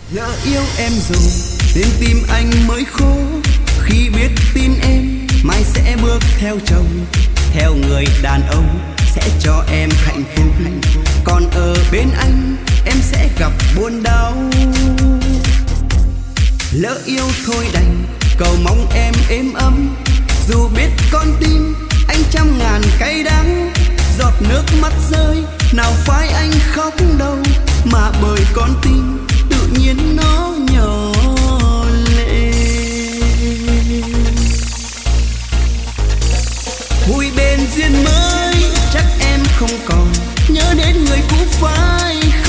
Lỡ yêu em rồi nên tim anh mới khô, khi biết tin em mai sẽ bước theo chồng, theo người đàn ông sẽ cho em hạnh phúc, còn ở bên anh em sẽ gặp buồn đau. Lỡ yêu thôi đành cầu mong em êm ấm, dù biết con tim anh trăm ngàn cay đắng, giọt nước mắt rơi nào phải anh khóc đâu, mà bởi con tim tự nhiên nó nhỏ lệ. Vui bên duyên mới chắc em không còn nhớ đến người cũ phải không?